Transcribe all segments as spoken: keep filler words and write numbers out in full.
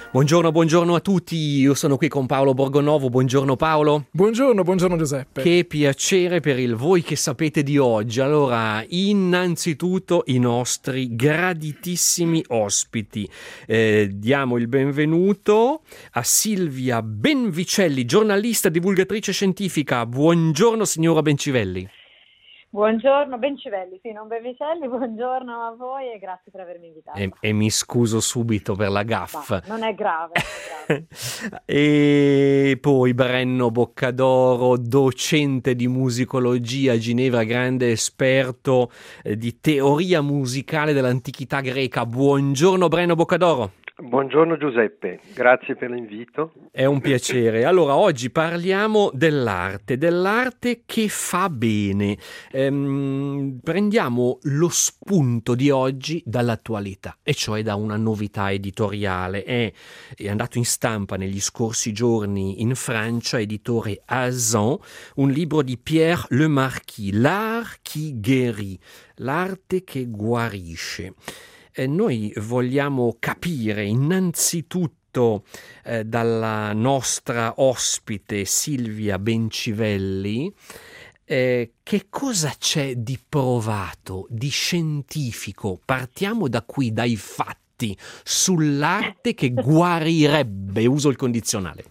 Buongiorno, buongiorno a tutti, io sono qui con Paolo Borgonovo, buongiorno Paolo. Buongiorno, buongiorno Giuseppe. Che piacere per il Voi che sapete di oggi. Allora, innanzitutto i nostri graditissimi ospiti. Eh, diamo il benvenuto a Silvia Benvicelli, giornalista, divulgatrice scientifica. Buongiorno signora Bencivelli. Buongiorno, Bencivelli, sì, non Benvicelli, buongiorno a voi e grazie per avermi invitato. E, e mi scuso subito per la gaffe. Ma non è grave, non è grave. E poi Brenno Boccadoro, docente di musicologia a Ginevra, grande esperto eh, di teoria musicale dell'antichità greca. Buongiorno Brenno Boccadoro. Buongiorno Giuseppe, grazie per l'invito. È un piacere. Allora, oggi parliamo dell'arte, dell'arte che fa bene. Ehm, prendiamo lo spunto di oggi dall'attualità, e cioè da una novità editoriale. È, è andato in stampa negli scorsi giorni in Francia, editore Azan, un libro di Pierre Le Marquis, L'art qui guérit, l'arte che guarisce. Eh, noi vogliamo capire innanzitutto eh, dalla nostra ospite Silvia Bencivelli eh, che cosa c'è di provato, di scientifico. Partiamo da qui, dai fatti, sull'arte che guarirebbe, uso il condizionale.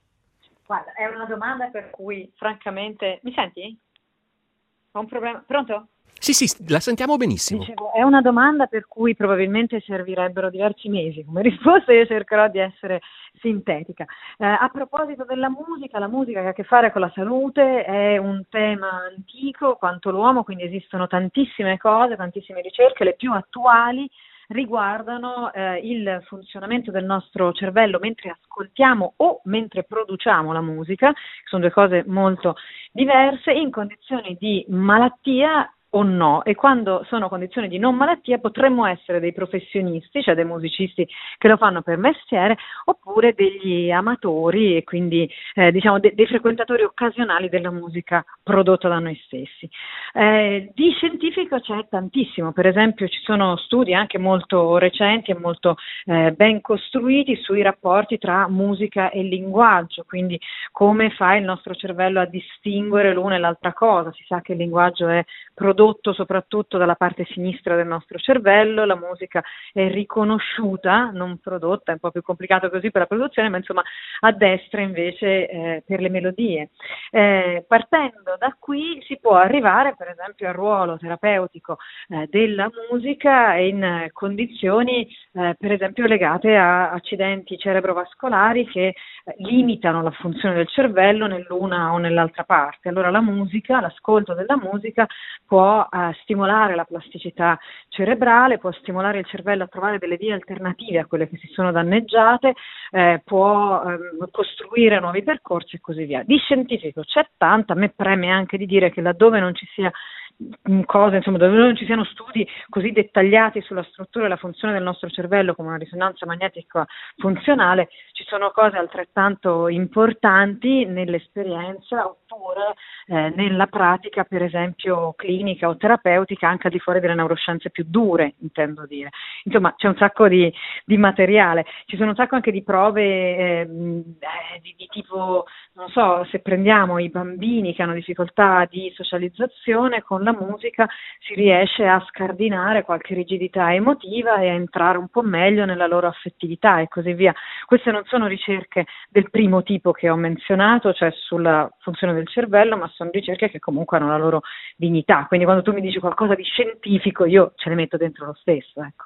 Guarda, è una domanda per cui francamente... Mi senti? Ho un problema. Pronto? Sì, sì, la sentiamo benissimo. Dicevo, è una domanda per cui probabilmente servirebbero diversi mesi come risposta, io cercherò di essere sintetica. Eh, a proposito della musica, la musica che ha a che fare con la salute è un tema antico quanto l'uomo, quindi esistono tantissime cose, tantissime ricerche, le più attuali riguardano eh, il funzionamento del nostro cervello mentre ascoltiamo o mentre produciamo la musica, che sono due cose molto diverse, in condizioni di malattia o no, e quando sono condizioni di non malattia potremmo essere dei professionisti, cioè dei musicisti che lo fanno per mestiere, oppure degli amatori e quindi eh, diciamo de- dei frequentatori occasionali della musica prodotta da noi stessi. Eh, di scientifico c'è tantissimo, per esempio ci sono studi anche molto recenti e molto eh, ben costruiti sui rapporti tra musica e linguaggio, quindi come fa il nostro cervello a distinguere l'una e l'altra cosa. Si sa che il linguaggio è prodotto soprattutto dalla parte sinistra del nostro cervello, la musica è riconosciuta, non prodotta, è un po' più complicato così per la produzione, ma insomma a destra invece eh, per le melodie. Eh, partendo da qui si può arrivare per esempio al ruolo terapeutico eh, della musica in condizioni eh, per esempio legate a accidenti cerebrovascolari che eh, limitano la funzione del cervello nell'una o nell'altra parte. Allora la musica, l'ascolto della musica può a stimolare la plasticità cerebrale, può stimolare il cervello a trovare delle vie alternative a quelle che si sono danneggiate, eh, può eh, costruire nuovi percorsi e così via. Di scientifico c'è tanto, a me preme anche di dire che laddove non ci sia cose, insomma, dove non ci siano studi così dettagliati sulla struttura e la funzione del nostro cervello come una risonanza magnetica funzionale, ci sono cose altrettanto importanti nell'esperienza oppure eh, nella pratica, per esempio clinica o terapeutica, anche al di fuori delle neuroscienze più dure, intendo dire. Insomma, c'è un sacco di, di materiale, ci sono un sacco anche di prove eh, di, di tipo, non so, se prendiamo i bambini che hanno difficoltà di socializzazione, con la musica si riesce a scardinare qualche rigidità emotiva e a entrare un po' meglio nella loro affettività e così via. Queste non sono ricerche del primo tipo che ho menzionato, cioè sulla funzione del cervello, ma sono ricerche che comunque hanno la loro dignità. Quindi quando tu mi dici qualcosa di scientifico, io ce le metto dentro lo stesso, ecco.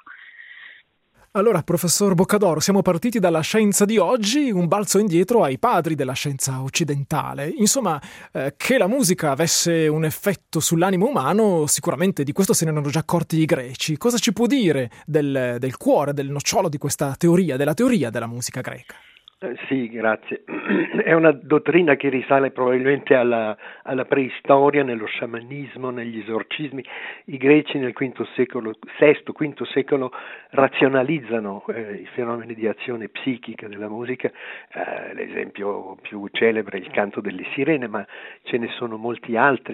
Allora, professor Boccadoro, siamo partiti dalla scienza di oggi, un balzo indietro ai padri della scienza occidentale. Insomma, eh, che la musica avesse un effetto sull'animo umano, sicuramente di questo se ne erano già accorti i greci. Cosa ci può dire del, del cuore, del nocciolo di questa teoria, della teoria della musica greca? Eh, sì, grazie. È una dottrina che risale probabilmente alla, alla preistoria, nello sciamanismo, negli esorcismi. I greci nel quinto secolo, sesto, quinto secolo razionalizzano eh, i fenomeni di azione psichica della musica. Eh, l'esempio più celebre è il canto delle sirene, ma ce ne sono molti altri.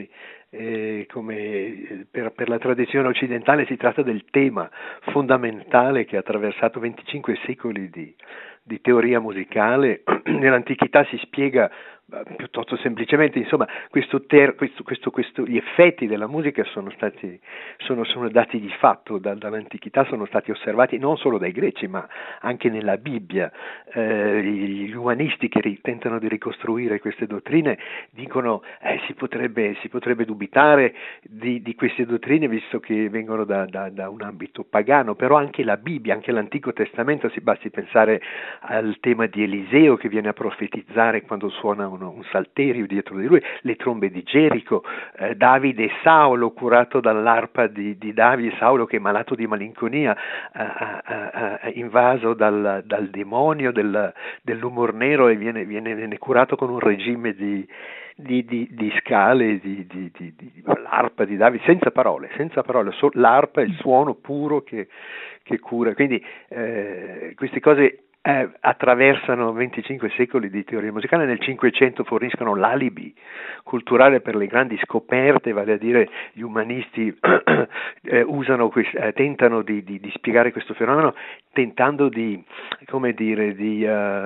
Eh, come per, per la tradizione occidentale si tratta del tema fondamentale che ha attraversato venticinque secoli di, di teoria musicale. Nell'antichità si spiega piuttosto semplicemente, insomma, questo ter, questo, questo, questo, gli effetti della musica sono stati sono, sono dati di fatto da, dall'antichità, sono stati osservati non solo dai greci ma anche nella Bibbia. Eh, gli umanisti che ri, tentano di ricostruire queste dottrine dicono eh, si potrebbe si potrebbe dubitare di, di queste dottrine visto che vengono da, da, da un ambito pagano, però anche la Bibbia, anche l'Antico Testamento, si basti pensare al tema di Eliseo che viene a profetizzare quando suona un un salterio dietro di lui, le trombe di Gerico, eh, Davide e Saulo curato dall'arpa di, di Davide, Saulo che è malato di malinconia, eh, eh, eh, invaso dal, dal demonio del, dell'umor nero e viene, viene, viene curato con un regime di, di, di, di scale, di, di, di, di, l'arpa di Davide, senza parole, senza parole, so, l'arpa è il suono puro che, che cura, quindi eh, queste cose Eh, attraversano venticinque secoli di teoria musicale, nel Cinquecento forniscono l'alibi culturale per le grandi scoperte, vale a dire gli umanisti eh, usano quest- eh, tentano di, di, di spiegare questo fenomeno tentando di, come dire, di,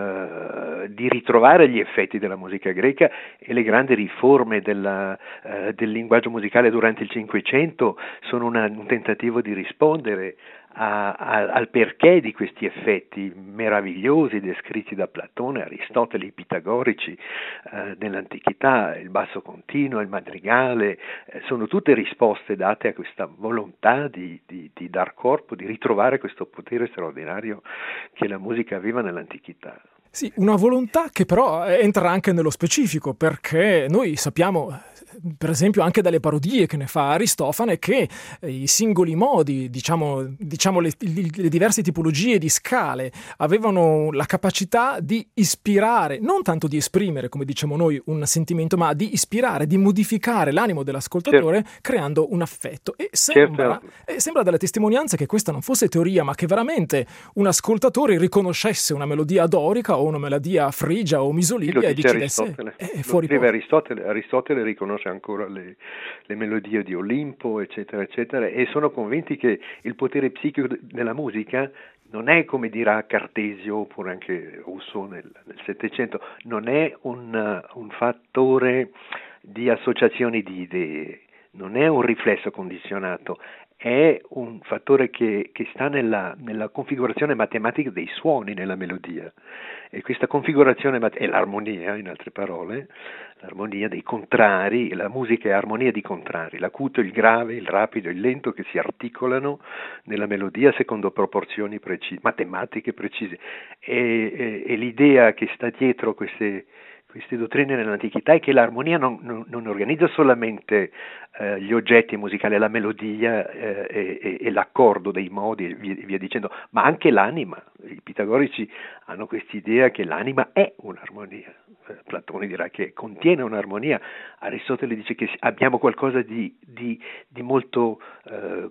uh, di ritrovare gli effetti della musica greca, e le grandi riforme della, uh, del linguaggio musicale durante il Cinquecento sono una, un tentativo di rispondere A, a, al perché di questi effetti meravigliosi descritti da Platone, Aristotele, i pitagorici eh, nell'antichità, il basso continuo, il madrigale, eh, sono tutte risposte date a questa volontà di, di, di dar corpo, di ritrovare questo potere straordinario che la musica aveva nell'antichità. Sì, una volontà che però entra anche nello specifico, perché noi sappiamo, per esempio anche dalle parodie che ne fa Aristofane, che i singoli modi, diciamo, diciamo le, le diverse tipologie di scale avevano la capacità di ispirare, non tanto di esprimere, come diciamo noi, un sentimento, ma di ispirare, di modificare l'animo dell'ascoltatore, certo, creando un affetto. E sembra, certo. e sembra dalle testimonianze che questa non fosse teoria, ma che veramente un ascoltatore riconoscesse una melodia dorica o una melodia frigia o misolibia e decidesse è fuori posto. Aristotele, Aristotele riconosce ancora le, le melodie di Olimpo, eccetera, eccetera, e sono convinti che il potere psichico della musica non è, come dirà Cartesio oppure anche Rousseau nel, nel Settecento, non è un, un fattore di associazioni di idee, non è un riflesso condizionato, è un fattore che, che sta nella, nella configurazione matematica dei suoni nella melodia, e questa configurazione è l'armonia, in altre parole, l'armonia dei contrari. La musica è armonia di contrari, l'acuto, il grave, il rapido, il lento che si articolano nella melodia secondo proporzioni precise, matematiche precise, e, e, e l'idea che sta dietro queste queste dottrine nell'antichità è che l'armonia non, non, non organizza solamente eh, gli oggetti musicali, la melodia eh, e, e l'accordo dei modi e via, via dicendo, ma anche l'anima. I pitagorici hanno quest'idea che l'anima è un'armonia. Platone dirà che contiene un'armonia, Aristotele dice che abbiamo qualcosa di, di, di molto eh,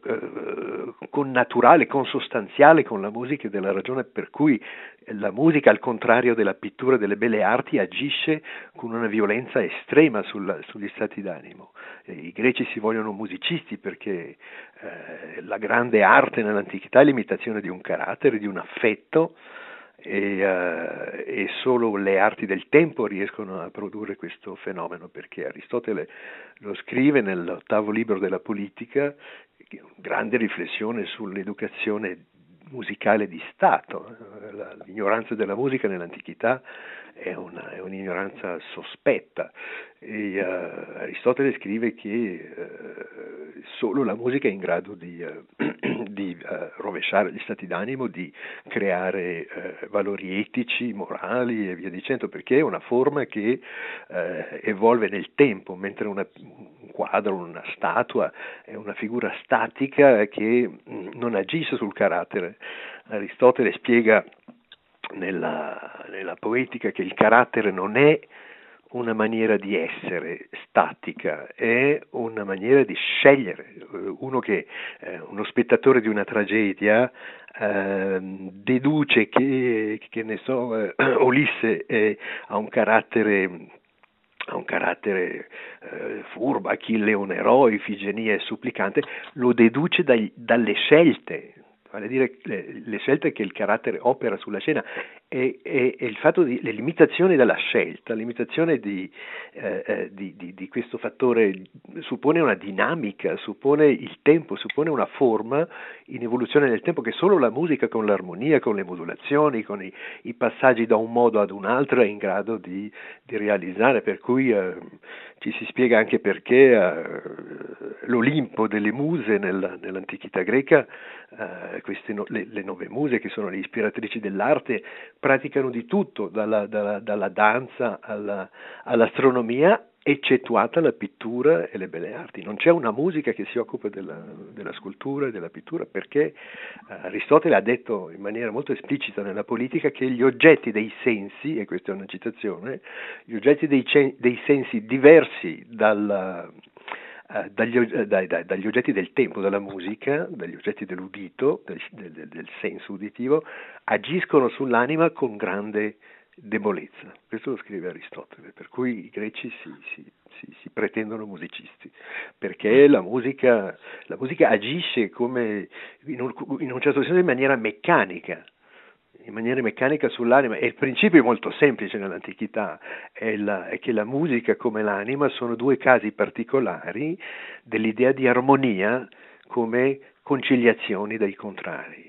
eh, connaturale, consostanziale con la musica, ed è la ragione per cui la musica, al contrario della pittura, delle belle arti, agisce con una violenza estrema sul, sugli stati d'animo. I greci si vogliono musicisti perché eh, la grande arte nell'antichità è l'imitazione di un carattere, di un affetto, e, uh, e solo le arti del tempo riescono a produrre questo fenomeno, perché Aristotele lo scrive nell'ottavo libro della Politica, che è una grande riflessione sull'educazione musicale di Stato. L'ignoranza della musica nell'antichità è, una, è un'ignoranza sospetta, e uh, Aristotele scrive che uh, solo la musica è in grado di, uh, di uh, rovesciare gli stati d'animo, di creare uh, valori etici, morali e via dicendo, perché è una forma che uh, evolve nel tempo, mentre una, un quadro, una statua è una figura statica che mh, non agisce sul carattere. Aristotele spiega nella, nella Poetica che il carattere non è una maniera di essere statica, è una maniera di scegliere. Uno che, eh, uno spettatore di una tragedia eh, deduce che, che ne so, eh, Ulisse è, ha un carattere ha un carattere eh, furbo, Achille è un eroe, Ifigenia è supplicante, lo deduce dai, dalle scelte, vale a dire le, le scelte che il carattere opera sulla scena e, e, e il fatto di le limitazioni della scelta, l'imitazione di, eh, di, di, di questo fattore suppone una dinamica, suppone il tempo, suppone una forma in evoluzione nel tempo che solo la musica con l'armonia, con le modulazioni, con i, i passaggi da un modo ad un altro è in grado di, di realizzare, per cui eh, ci si spiega anche perché eh, l'Olimpo delle muse nella, nell'antichità greca, eh, queste no, le, le nove muse che sono le ispiratrici dell'arte, praticano di tutto, dalla, dalla, dalla danza alla, all'astronomia, eccettuata la pittura e le belle arti. Non c'è una musica che si occupa della, della scultura e della pittura, perché eh, Aristotele ha detto in maniera molto esplicita nella politica che gli oggetti dei sensi, e questa è una citazione, gli oggetti dei, dei sensi diversi dal, eh, dagli, dai, dai, dagli oggetti del tempo, dalla musica, dagli oggetti dell'udito, del, del, del senso uditivo, agiscono sull'anima con grande debolezza. Questo lo scrive Aristotele, per cui i greci si, si, si, si pretendono musicisti, perché la musica, la musica agisce come in un, in un certo senso in maniera meccanica, in maniera meccanica sull'anima, e il principio è molto semplice nell'antichità, è, la, è che la musica come l'anima sono due casi particolari dell'idea di armonia come conciliazioni dei contrari.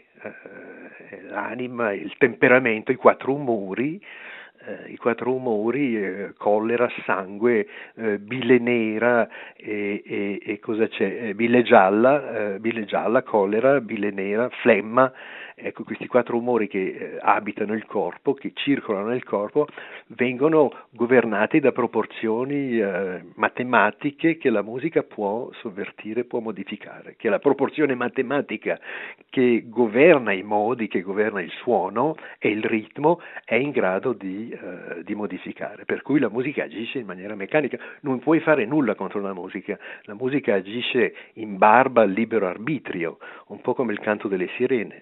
L'anima, il temperamento, i quattro umori, eh, i quattro umori, eh, collera, sangue, eh, bile nera e, e, e cosa c'è? Eh, bile gialla, eh, bile gialla, collera, bile nera, flemma. Ecco, questi quattro umori che eh, abitano il corpo, che circolano nel corpo, vengono governati da proporzioni eh, matematiche che la musica può sovvertire, può modificare, che la proporzione matematica che governa i modi, che governa il suono e il ritmo è in grado di, eh, di modificare, per cui la musica agisce in maniera meccanica, non puoi fare nulla contro la musica, la musica agisce in barba al libero arbitrio, un po' come il canto delle sirene.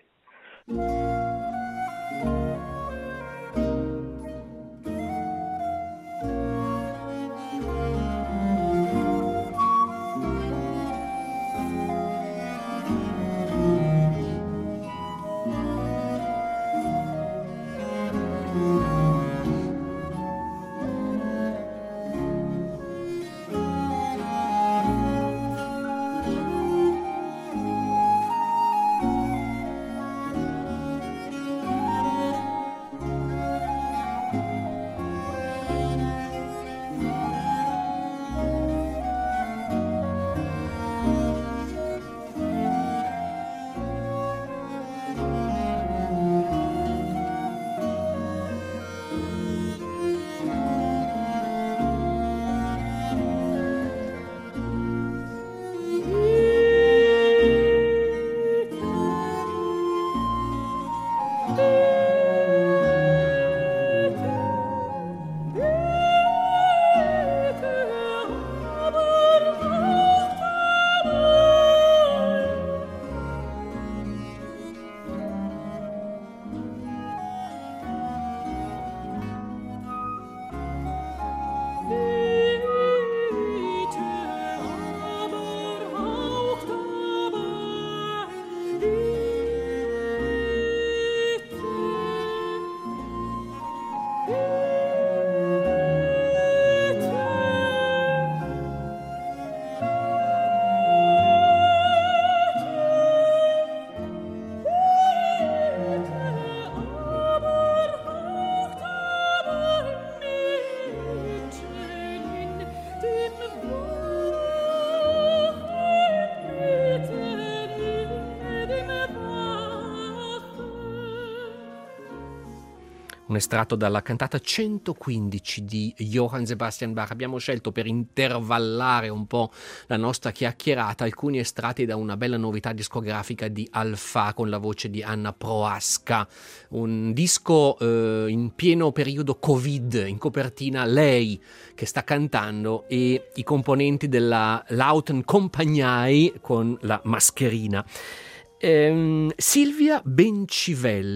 Un estratto dalla cantata centoquindici di Johann Sebastian Bach. Abbiamo scelto, per intervallare un po' la nostra chiacchierata, alcuni estratti da una bella novità discografica di Alpha con la voce di Anna Prohaska, un disco eh, in pieno periodo Covid, in copertina lei che sta cantando e i componenti della Lauten Compagnie con la mascherina. Ehm, Silvia Bencivelli,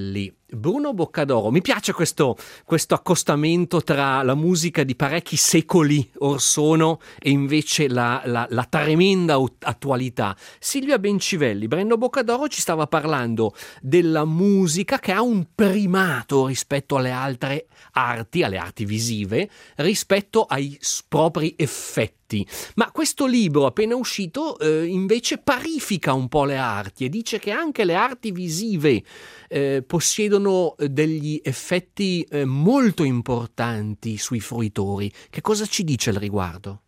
Bruno Boccadoro, mi piace questo, questo accostamento tra la musica di parecchi secoli or sono e invece la, la, la tremenda attualità. Silvia Bencivelli, Bruno Boccadoro ci stava parlando della musica che ha un primato rispetto alle altre arti, alle arti visive, rispetto ai propri effetti. Ma questo libro appena uscito eh, invece parifica un po' le arti e dice che anche le arti visive eh, possiedono degli effetti eh, molto importanti sui fruitori. Che cosa ci dice al riguardo?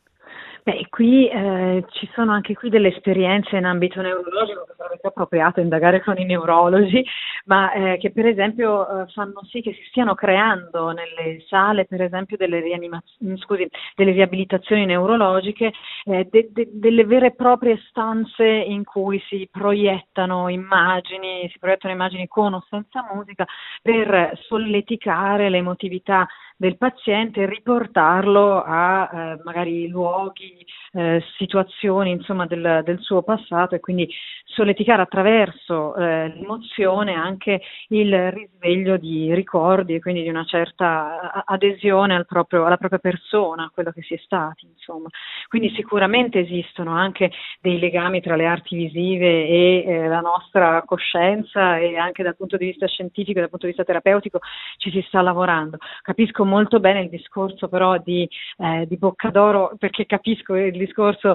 Beh, qui eh, ci sono anche qui delle esperienze in ambito neurologico che sarebbe più appropriato indagare con i neurologi, ma eh, che per esempio eh, fanno sì che si stiano creando nelle sale, per esempio, delle rianimazioni, scusi, delle riabilitazioni neurologiche, eh, de- de- delle vere e proprie stanze in cui si proiettano immagini, si proiettano immagini con o senza musica per solleticare l'emotività del paziente e riportarlo a eh, magari luoghi, eh, situazioni insomma del, del suo passato, e quindi solleticare attraverso eh, l'emozione anche il risveglio di ricordi e quindi di una certa adesione al proprio, alla propria persona, a quello che si è stati, insomma. Quindi sicuramente esistono anche dei legami tra le arti visive e eh, la nostra coscienza, e anche dal punto di vista scientifico e dal punto di vista terapeutico ci si sta lavorando. Capisco molto bene il discorso però di, eh, di Boccadoro, perché capisco il discorso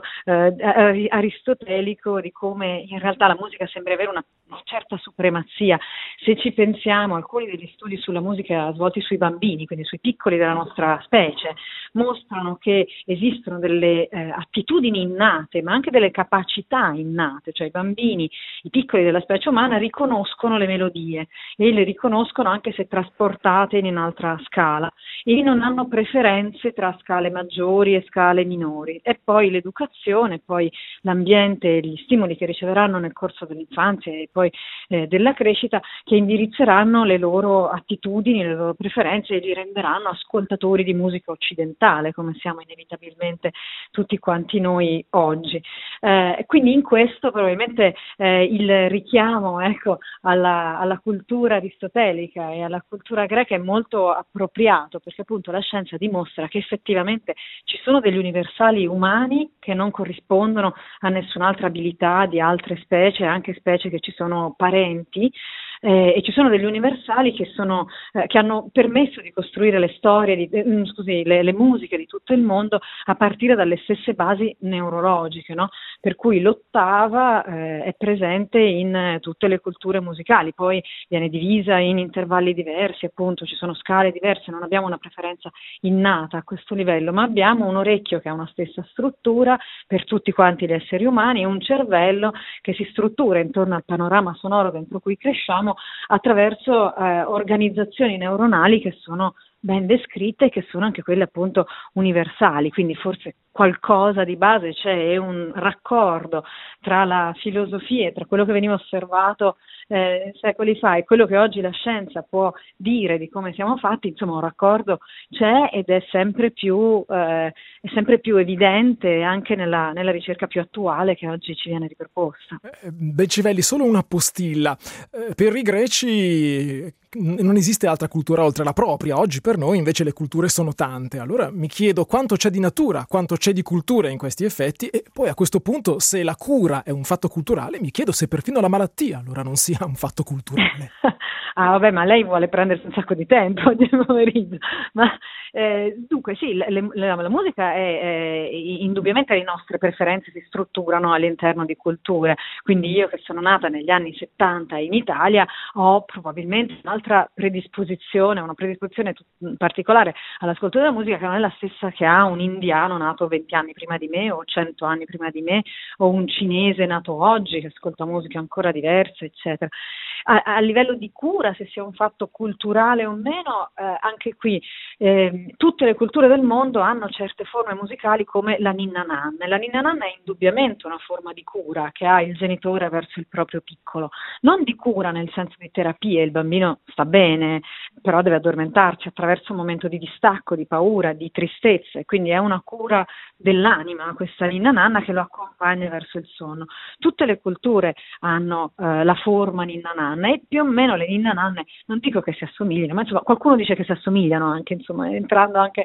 eh, aristotelico di come in realtà la musica sembra avere una, una certa supremazia. Se ci pensiamo, alcuni degli studi sulla musica svolti sui bambini, quindi sui piccoli della nostra specie, mostrano che esistono delle eh, attitudini innate, ma anche delle capacità innate, cioè i bambini, i piccoli della specie umana riconoscono le melodie e le riconoscono anche se trasportate in un'altra scala, e non hanno preferenze tra scale maggiori e scale minori. E poi l'educazione, poi l'ambiente e gli stimoli che riceveranno nel corso dell'infanzia e poi eh, della crescita, che indirizzeranno le loro attitudini, le loro preferenze e li renderanno ascoltatori di musica occidentale, come siamo inevitabilmente tutti quanti noi oggi. Eh, quindi in questo probabilmente eh, il richiamo ecco, alla, alla cultura aristotelica e alla cultura greca è molto appropriato, perché appunto la scienza dimostra che effettivamente ci sono degli universali umani che non corrispondono a nessun'altra abilità di altre specie, anche specie che ci sono parenti, eh, e ci sono degli universali che, sono, eh, che hanno permesso di costruire le storie, di, eh, scusi, le, le musiche di tutto il mondo a partire dalle stesse basi neurologiche, no? Per cui l'ottava eh, è presente in eh, tutte le culture musicali, poi viene divisa in intervalli diversi, appunto ci sono scale diverse, non abbiamo una preferenza innata a questo livello, ma abbiamo un orecchio che ha una stessa struttura per tutti quanti gli esseri umani e un cervello che si struttura intorno al panorama sonoro dentro cui cresciamo attraverso eh, organizzazioni neuronali che sono ben descritte e che sono anche quelle appunto universali, quindi forse qualcosa di base c'è, è un raccordo tra la filosofia e tra quello che veniva osservato eh, secoli fa e quello che oggi la scienza può dire di come siamo fatti, insomma un raccordo c'è ed è sempre più, eh, è sempre più evidente anche nella, nella ricerca più attuale che oggi ci viene riproposta. Eh, Bencivelli, solo una postilla. Eh, per i greci non esiste altra cultura oltre la propria, oggi per noi invece le culture sono tante, allora mi chiedo quanto c'è di natura, quanto c'è di cultura in questi effetti, e poi a questo punto se la cura è un fatto culturale mi chiedo se perfino la malattia allora non sia un fatto culturale. Ah vabbè, ma lei vuole prendersi un sacco di tempo oggi pomeriggio, ma eh, dunque sì, le, le, la musica è, è indubbiamente le nostre preferenze si strutturano all'interno di culture, quindi io che sono nata negli anni settanta in Italia ho probabilmente un'altra predisposizione, una predisposizione particolare all'ascolto della musica che non è la stessa che ha un indiano nato venti anni prima di me o cento anni prima di me o un cinese nato oggi che ascolta musica ancora diversa, eccetera. A, a livello di cura, se sia un fatto culturale o meno, eh, anche qui eh, tutte le culture del mondo hanno certe forme musicali come la ninna nanna, e la ninna nanna è indubbiamente una forma di cura che ha il genitore verso il proprio piccolo, non di cura nel senso di terapia, il bambino sta bene, però deve addormentarsi attraverso un momento di distacco, di paura, di tristezza, e quindi è una cura dell'anima questa ninna nanna che lo accompagna verso il sonno. Tutte le culture hanno eh, la forma ninna nanna, e più o meno le ninna nanne, non dico che si assomigliano, ma insomma qualcuno dice che si assomigliano anche, insomma, entrando anche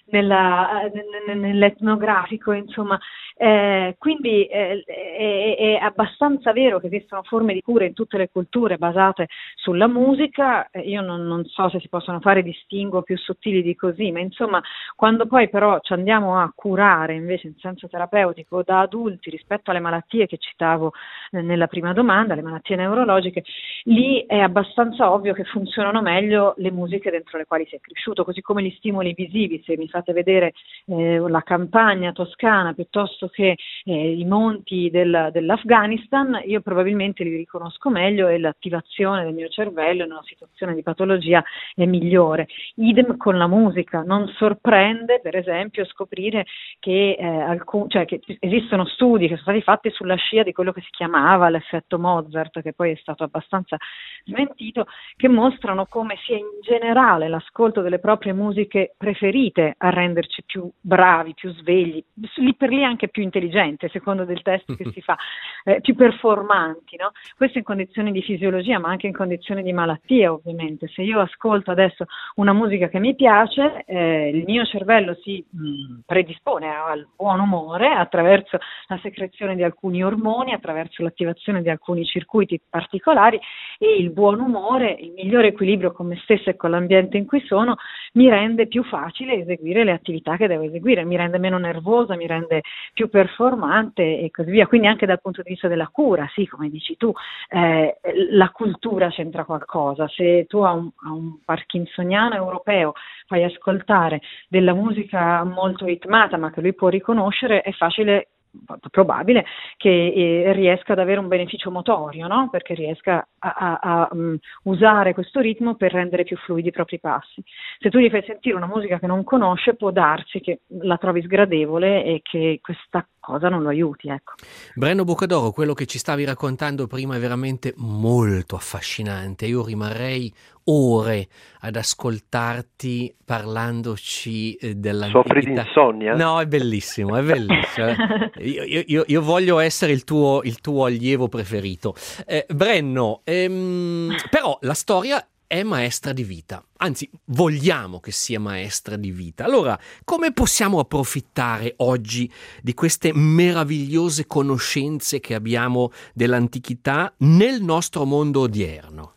nella, nell'etnografico, insomma, eh, quindi eh, è, è abbastanza vero che esistono forme di cura in tutte le culture basate sulla musica. Io non, non so se si possono fare distinguo più sottili di così, ma insomma, quando poi però ci andiamo a curare invece in senso terapeutico da adulti rispetto alle malattie che citavo eh, nella prima domanda, le malattie neurologiche, lì è abbastanza ovvio che funzionano meglio le musiche dentro le quali si è cresciuto, così come gli stimoli visivi. Se mi fate vedere eh, la campagna toscana piuttosto che eh, i monti del, dell'Afghanistan, io probabilmente li riconosco meglio e l'attivazione del mio cervello in una situazione di patologia è migliore. Idem con la musica, non sorprende per esempio scoprire che, eh, alcun, cioè, che esistono studi che sono stati fatti sulla scia di quello che si chiamava l'effetto Mozart, che poi è stato abbastanza smentito, che mostrano come sia in generale l'ascolto delle proprie musiche preferite a renderci più bravi, più svegli, lì per lì anche più intelligenti, secondo del test che si fa, eh, più performanti, no? Questo in condizioni di fisiologia, ma anche in condizioni di malattia, ovviamente. Se io ascolto adesso una musica che mi piace, eh, il mio cervello si mh, predispone al buon umore attraverso la secrezione di alcuni ormoni, attraverso l'attivazione di alcuni circuiti particolari, e il buon umore, il migliore equilibrio con me stessa e con l'ambiente in cui sono, mi rende più facile eseguire le attività che devo eseguire, mi rende meno nervosa, mi rende più performante e così via. Quindi anche dal punto di vista della cura, sì, come dici tu, eh, la cultura c'entra qualcosa. Se tu a un, a un parkinsoniano europeo fai ascoltare della musica molto ritmata ma che lui può riconoscere, è facile, probabile che eh, riesca ad avere un beneficio motorio, no? Perché riesca a, a, a um, usare questo ritmo per rendere più fluidi i propri passi. Se tu gli fai sentire una musica che non conosce, può darsi che la trovi sgradevole e che questa cosa non lo aiuti, ecco. Brenno Boccadoro, quello che ci stavi raccontando prima è veramente molto affascinante. Io rimarrei ore ad ascoltarti parlandoci eh, dell'antichità. Soffri di insonnia? No, è bellissimo, è bellissimo. io, io, io voglio essere il tuo, il tuo allievo preferito. Eh, Brenno, ehm, però la storia è maestra di vita, anzi vogliamo che sia maestra di vita. Allora, come possiamo approfittare oggi di queste meravigliose conoscenze che abbiamo dell'antichità nel nostro mondo odierno?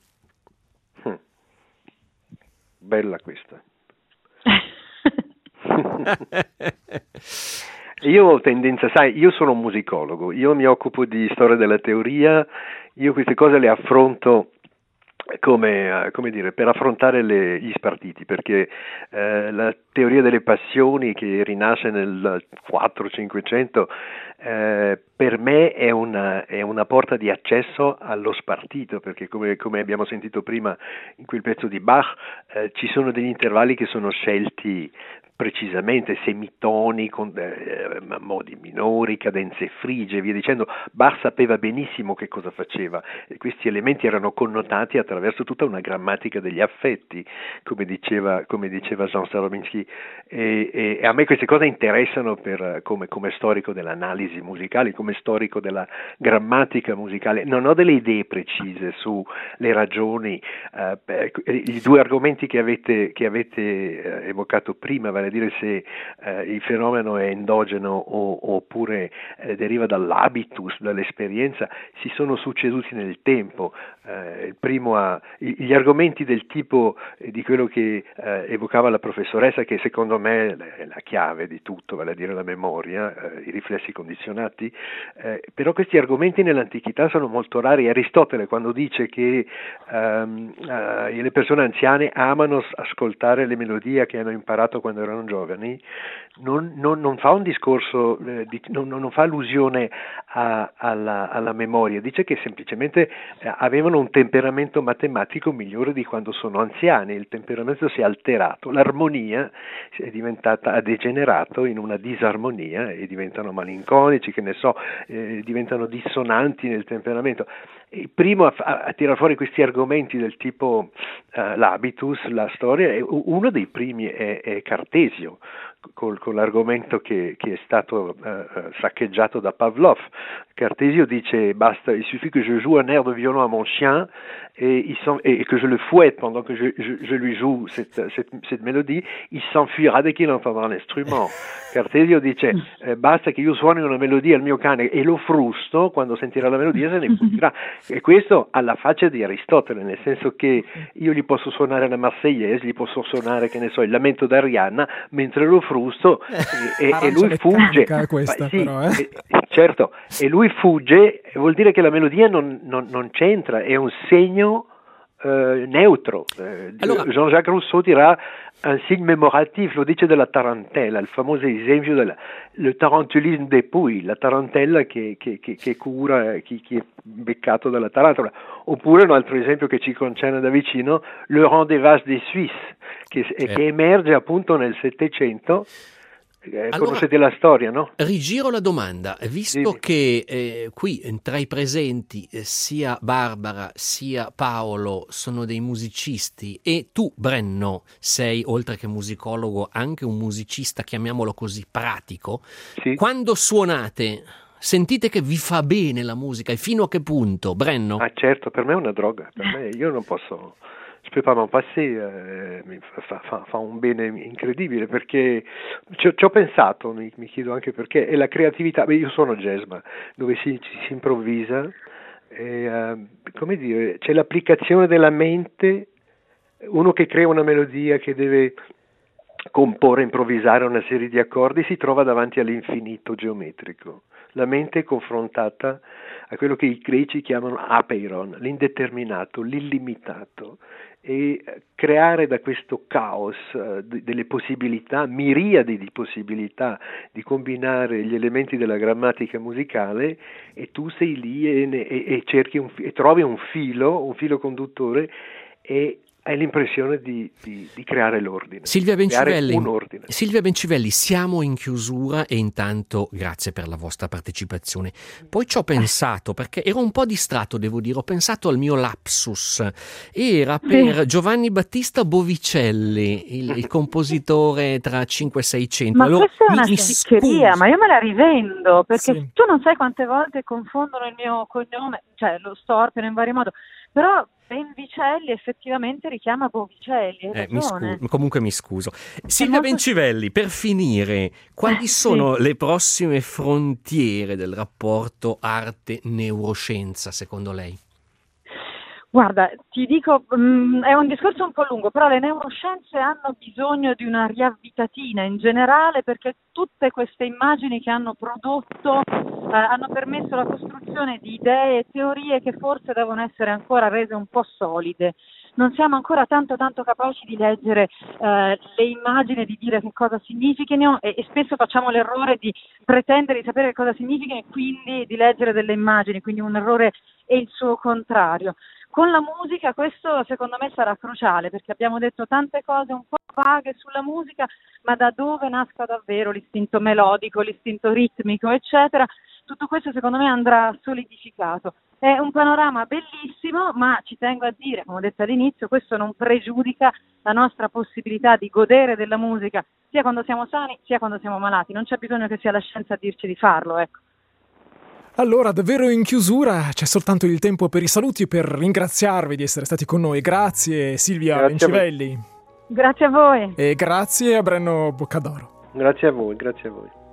Hm. Bella questa. Io ho tendenza, sai, io sono un musicologo, io mi occupo di storia della teoria, io queste cose le affronto come, come dire, per affrontare le, gli spartiti, perché eh, la teoria delle passioni che rinasce nel quattrocento-cinquecento eh, per me è una, è una porta di accesso allo spartito, perché come, come abbiamo sentito prima in quel pezzo di Bach eh, ci sono degli intervalli che sono scelti precisamente, semitoni con eh, modi minori, cadenze frigie, via dicendo. Bach sapeva benissimo che cosa faceva e questi elementi erano connotati attraverso tutta una grammatica degli affetti, come diceva, come diceva Jean Starobinsky, e, e, e a me queste cose interessano per, come, come storico dell'analisi musicale, come storico della grammatica musicale. Non ho delle idee precise sulle ragioni, eh, i due argomenti che avete, che avete eh, evocato prima, vale a dire se eh, il fenomeno è endogeno o, oppure eh, deriva dall'habitus, dall'esperienza, si sono succeduti nel tempo. Eh, il primo ha, gli argomenti del tipo eh, di quello che eh, evocava la professoressa, che secondo me è la chiave di tutto, vale a dire la memoria, eh, i riflessi condizionati, eh, però questi argomenti nell'antichità sono molto rari. Aristotele, quando dice che ehm, eh, le persone anziane amano ascoltare le melodie che hanno imparato quando erano giovani, non, non, non fa un discorso, eh, di, non, non fa allusione a, alla, alla memoria, dice che semplicemente eh, avevano un temperamento matematico migliore di quando sono anziani, il temperamento si è alterato, l'armonia è diventata, ha degenerato in una disarmonia e diventano malinconici, che ne so, eh, diventano dissonanti nel temperamento. Il primo a, a, a tirare fuori questi argomenti del tipo uh, l'habitus, la storia, è, uno dei primi è, è Cartesio, col, con l'argomento che, che è stato uh, saccheggiato da Pavlov. Cartesio dice basta, il suffit que je joue un air de violon à mon chien et, il et que je le fouette pendant que je, je, je lui joue cette, cette, cette mélodie, il s'enfuira dès qu'il entendrà l'instrument. Cartesio dice eh, basta che io suoni una melodia al mio cane e lo frusto, quando sentirà la melodia se ne fuggirà. E questo alla faccia di Aristotele, nel senso che io gli posso suonare la Marseillaise, gli posso suonare, che ne so, il lamento d'Arianna, mentre lo frusto e, e, e lui fugge. Questa, sì, però, eh? e, certo, e lui fugge, vuol dire che la melodia non, non, non c'entra, è un segno eh, neutro. Eh, allora, Jean-Jacques Rousseau dirà un signe mémoratif, lo dice della tarantella, il famoso esempio del le tarantulisme des pouilles, la tarantella che, che, che, che cura chi, chi è beccato dalla tarantola. Oppure un altro esempio che ci concerne da vicino, le rang des vases des Suisses, che, certo. che emerge appunto nel Settecento. Eh, allora, conoscete la storia, no? Rigiro la domanda, visto sì. che eh, qui tra i presenti eh, sia Barbara sia Paolo sono dei musicisti e tu, Brenno, sei oltre che musicologo anche un musicista, chiamiamolo così, pratico, sì. Quando suonate sentite che vi fa bene la musica e fino a che punto, Brenno? Ah certo, per me è una droga, per me io non posso... je peux pas m'en passer, eh, mi fa, fa, fa un bene incredibile, perché ci, ci ho pensato, mi, mi chiedo anche perché, è la creatività. Beh, io sono jazzman, dove si, si improvvisa, e, uh, come dire, c'è l'applicazione della mente, uno che crea una melodia, che deve comporre, improvvisare una serie di accordi, si trova davanti all'infinito geometrico. La mente è confrontata a quello che i greci chiamano apeiron, l'indeterminato, l'illimitato, e creare da questo caos uh, d- delle possibilità, miriadi di possibilità di combinare gli elementi della grammatica musicale, e tu sei lì e, ne, e, e cerchi un, e trovi un filo, un filo conduttore, e hai l'impressione di, di, di creare l'ordine. Silvia Bencivelli, un ordine. Silvia Bencivelli, siamo in chiusura e intanto grazie per la vostra partecipazione. Poi ci ho pensato, perché ero un po' distratto, devo dire, ho pensato al mio lapsus. Era per sì. Giovanni Battista Bovicelli, il, il compositore tra cinque e seicento. Ma allora, questa è una schiccheria, ma io me la rivendo, perché sì. Tu non sai quante volte confondono il mio cognome, cioè lo storpiano in vario modo, però Benvicelli effettivamente richiama Bovicelli. Eh, mi scu- comunque mi scuso. Silvia molto... Bencivelli, per finire, quali eh, sono sì. le prossime frontiere del rapporto arte-neuroscienza secondo lei? Guarda, ti dico, mh, è un discorso un po' lungo, però le neuroscienze hanno bisogno di una riavvitatina in generale, perché tutte queste immagini che hanno prodotto eh, hanno permesso la costruzione di idee e teorie che forse devono essere ancora rese un po' solide. Non siamo ancora tanto tanto capaci di leggere eh, le immagini e di dire che cosa significano, e, e spesso facciamo l'errore di pretendere di sapere che cosa significano e quindi di leggere delle immagini, quindi un errore e il suo contrario. Con la musica questo secondo me sarà cruciale, perché abbiamo detto tante cose un po' vaghe sulla musica, ma da dove nasca davvero l'istinto melodico, l'istinto ritmico, eccetera, tutto questo secondo me andrà solidificato. È un panorama bellissimo, ma ci tengo a dire, come ho detto all'inizio, questo non pregiudica la nostra possibilità di godere della musica, sia quando siamo sani, sia quando siamo malati. Non c'è bisogno che sia la scienza a dirci di farlo, ecco. Allora, davvero in chiusura, c'è soltanto il tempo per i saluti e per ringraziarvi di essere stati con noi. Grazie Silvia Grazie Bencivelli. Grazie a voi. E grazie a Brenno Boccadoro. Grazie a voi, grazie a voi.